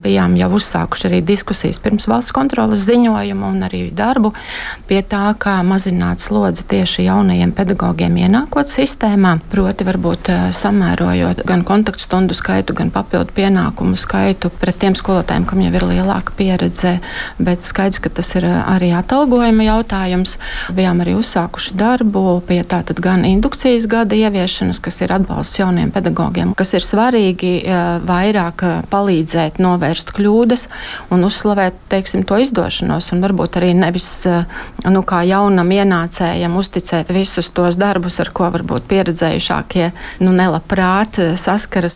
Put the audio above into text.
Bijām jau uzsākuši arī diskusijas pirms valsts kontroles ziņojuma un arī darbu pie tā, kā mazināt slodzi tieši jaunajiem pedagogiem ienākot sistēmā. Proti, varbūt samērojot gan kontaktstundu skaitu, gan papildu pienākumu skaitu pret tiem skolotājiem, kam jau ir lielāka pieredze. Bet skaidrs, ka tas ir arī atalgojuma jautājums. Bijām arī uzsākuši darbu pie tātad gan indukcijas gada ieviešanas, kas ir atbalsts jauniem pedagogiem, kas ir svarīgi vairāk palīdzēt novērst kļūdas un uzslavēt, teiksim, to izdošanos, un varbūt arī nevis, kā jaunam ienācējam uzticēt visus tos darbus, ar ko varbūt pieredzējušākie, nelabprāt saskaras.